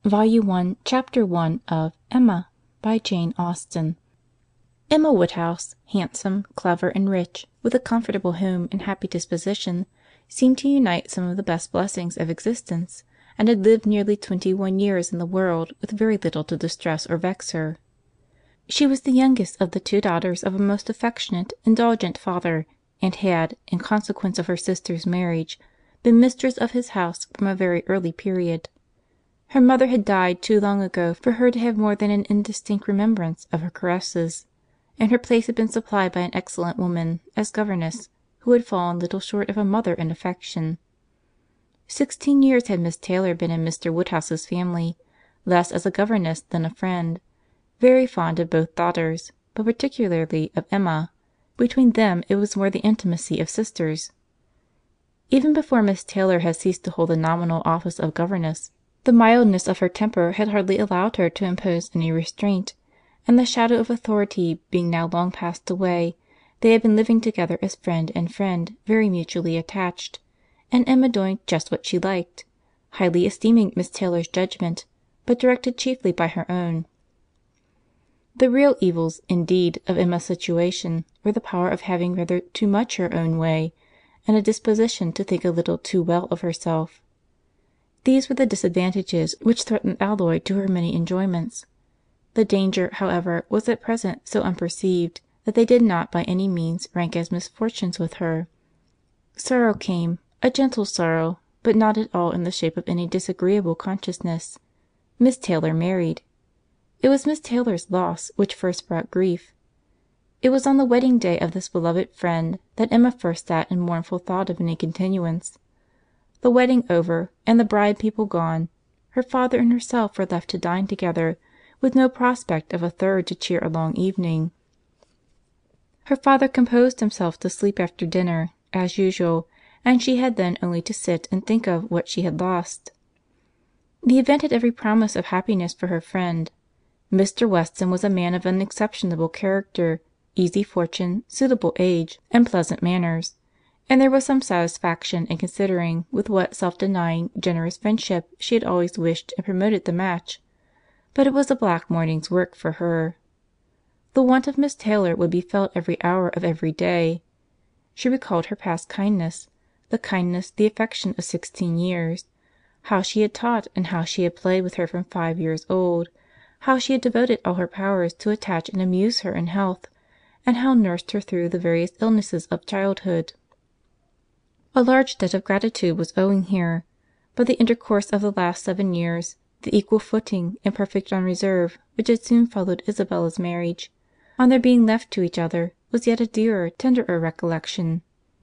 Volume 1, Chapter 1 of Emma by Jane Austen. Emma Woodhouse, handsome, clever, and rich, with a comfortable home and happy disposition, seemed to unite some of the best blessings of existence, and had lived nearly 21 years in the world with very little to distress or vex her. She was the youngest of the two daughters of a most affectionate, indulgent father, and had, in consequence of her sister's marriage, been mistress of his house from a very early period. Her mother had died too long ago for her to have more than an indistinct remembrance of her caresses, and her place had been supplied by an excellent woman, as governess, who had fallen little short of a mother in affection. 16 years had Miss Taylor been in Mr. Woodhouse's family, less as a governess than a friend, very fond of both daughters, but particularly of Emma. Between them it was more the intimacy of sisters. Even before Miss Taylor had ceased to hold the nominal office of governess, the mildness of her temper had hardly allowed her to impose any restraint, and the shadow of authority being now long passed away, they had been living together as friend and friend, very mutually attached, and Emma doing just what she liked, highly esteeming Miss Taylor's judgment, but directed chiefly by her own. The real evils, indeed, of Emma's situation were the power of having rather too much her own way, and a disposition to think a little too well of herself. These were the disadvantages which threatened alloy to her many enjoyments. The danger, however, was at present so unperceived, that they did not by any means rank as misfortunes with her. Sorrow came, a gentle sorrow, but not at all in the shape of any disagreeable consciousness. Miss Taylor married. It was Miss Taylor's loss which first brought grief. It was on the wedding day of this beloved friend that Emma first sat in mournful thought of any continuance. The wedding over, and the bride people gone, her father and herself were left to dine together, with no prospect of a third to cheer a long evening. Her father composed himself to sleep after dinner, as usual, and she had then only to sit and think of what she had lost. The event had every promise of happiness for her friend. Mr. Weston was a man of unexceptionable character, easy fortune, suitable age, and pleasant manners, and there was some satisfaction in considering with what self-denying, generous friendship she had always wished and promoted the match, but it was a black morning's work for her. The want of Miss Taylor would be felt every hour of every day. She recalled her past kindness, the kindness, the affection of 16 years, how she had taught and how she had played with her from 5 years old, how she had devoted all her powers to attach and amuse her in health, and how nursed her through the various illnesses of childhood. A large debt of gratitude was owing here, but the intercourse of the last 7 years, the equal footing and perfect unreserve which had soon followed Isabella's marriage, on their being left to each other, was yet a dearer, tenderer recollection.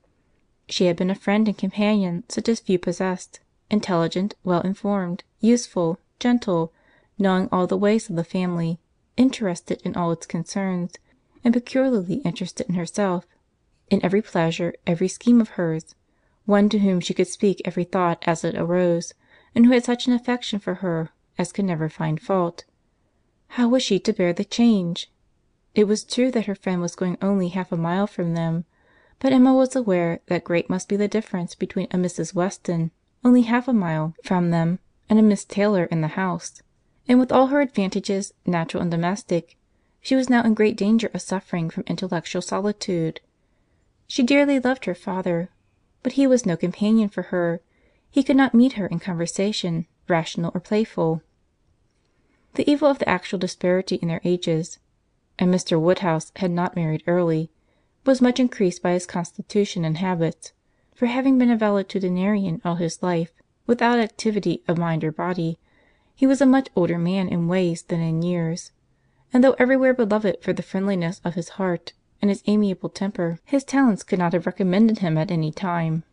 She had been a friend and companion such as few possessed, intelligent, well informed, useful, gentle, knowing all the ways of the family, interested in all its concerns, and peculiarly interested in herself, in every pleasure, every scheme of hers, one to whom she could speak every thought as it arose, and who had such an affection for her as could never find fault. How was she to bear the change? It was true that her friend was going only half a mile from them, but Emma was aware that great must be the difference between a Mrs. Weston, only half a mile from them, and a Miss Taylor in the house; and with all her advantages, natural and domestic, she was now in great danger of suffering from intellectual solitude. She dearly loved her father, but he was no companion for her. He could not meet her in conversation, rational or playful. The evil of the actual disparity in their ages, and Mr. Woodhouse had not married early, was much increased by his constitution and habits; for having been a valetudinarian all his life, without activity of mind or body, he was a much older man in ways than in years; and though everywhere beloved for the friendliness of his heart and his amiable temper, his talents could not have recommended him at any time.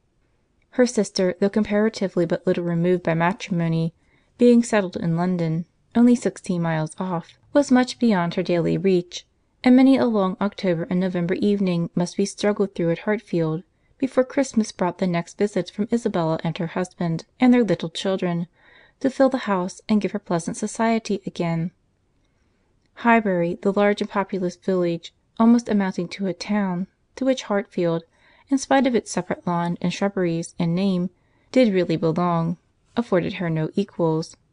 Her sister, though comparatively but little removed by matrimony, being settled in London, only 16 miles off, was much beyond her daily reach, and many a long October and November evening must be struggled through at Hartfield, before Christmas brought the next visits from Isabella and her husband, and their little children, to fill the house and give her pleasant society again. Highbury, the large and populous village, almost amounting to a town, to which Hartfield, in spite of its separate lawn and shrubberies and name, did really belong, afforded her no equals.